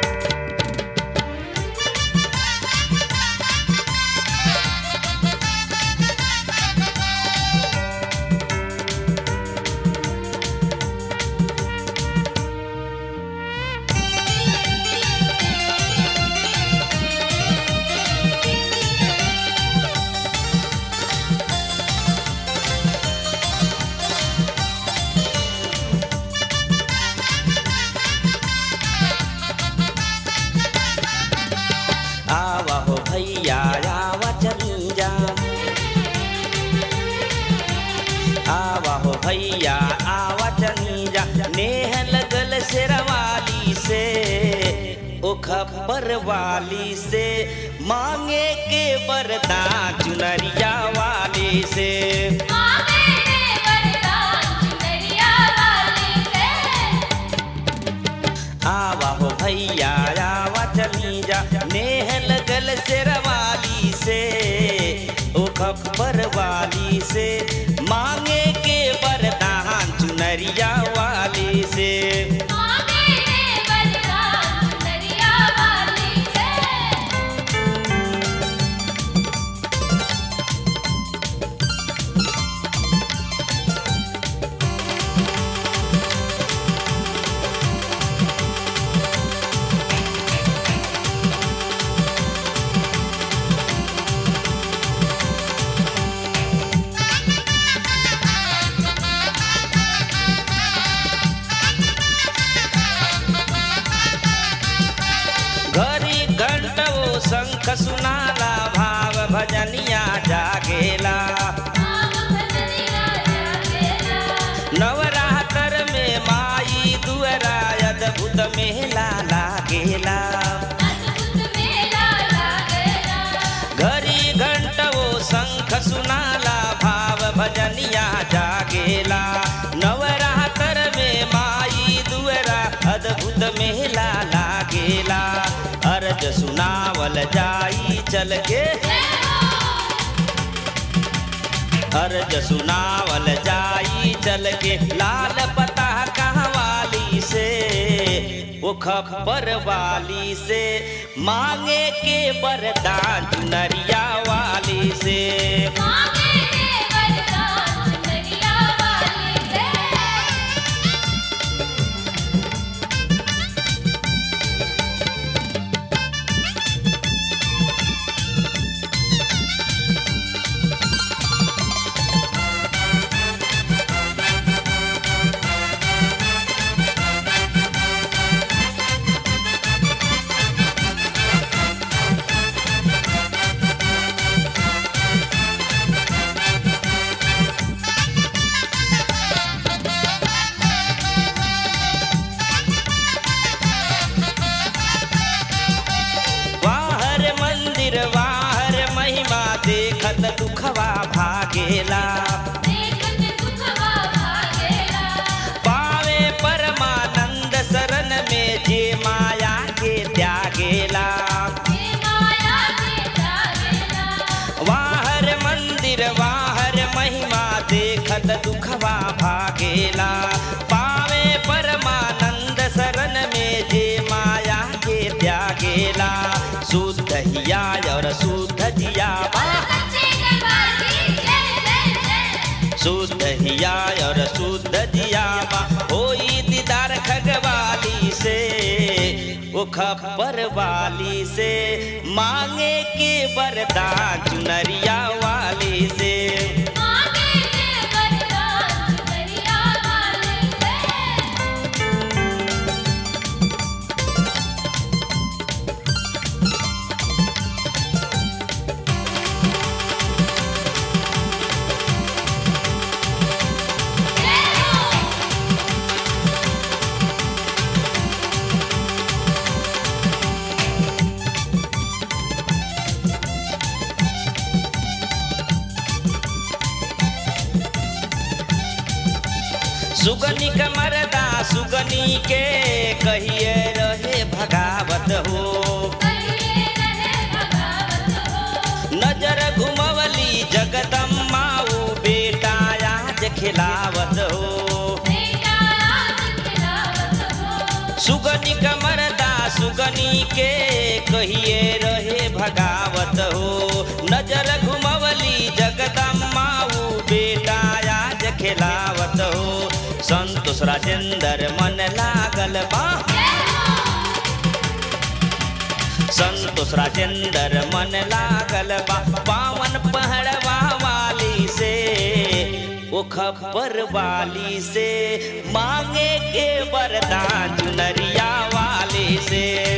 आवा हो भैया आवा चली जा, आवा हो भैया आवा चली जा, नेह लगल शेरवाली से ओ खबर वाली से, मांगे के वरदान चुनरिया वाली से, मांगे के वरदान चुनरिया वाली से। आवा हो भैया आवा चली जा, नेह लगल शेरवाली से ओ खबर वाली से, मांगे के वरदान चुनरिया वाली से, मांगे के वरदान चुनरिया वाली से। घड़ी घंटो शंख सुनाला, भाव भजनिया जागेला, भाव भजनिया जागेला, नवरात्र में माई दुअरा अद्भुत मेला लागेला, अद्भुत मेला लागेला। घड़ी घंटो शंख सुनाला, भाव भजनिया जागेला, नवरात्र में माई दुअरा अद्भुत मेला लागेला, अर्ज सुनावल जाई चल के, अर्ज सुनावल जाई चल के, लाल पता कहवाली से वो खबर वाली से, मांगे के वरदान चुनरिया वाली से, मांगे के वरदान चुनरिया वाली से। वाहर मंदिर वाहर महिमा, देखत दुखवा भागेला, देखत दुखवा भागेला, पावे परमानंद शरण में जे माया के त्यागेला, हे माया के जागेला, वाहर मंदिर वाहर महिमा, देखत दुखवा भागेला, पावे परमानंद शरण में जे माया के त्यागेला, शुद्ध हिया और शुद्ध जियावा, सच्चे दरबार की जय जय जय। शुद्ध हिया और शुद्ध जियावा, होई दीदार खगवाली से वो खबर वाली से, मांगे के वरदान चुनरिया वाली से, मांगे के वरदान चुनरिया वाली से। सुगनी का मरदा सुगनी के कहिए रहे भगावत हो, कहिए रहे भगावत हो, नजर घुमवली जगदम्मा ऊ बेटा आज खिलावत हो, बेटा आज खिलावत हो। सुगनी का मरदा सुगनी के कहिए रहे भगावत हो। नजर घुमवली जगदम्मा ऊ बेटा आज खिलावत हो। संतोष राजेंद्र मन लागल बा, संतोष राजेंद्र मन लागल बा पावन पहड़वा वाली से, ओ खबर वाली से मांगे के वरदान चुनरिया वाली से।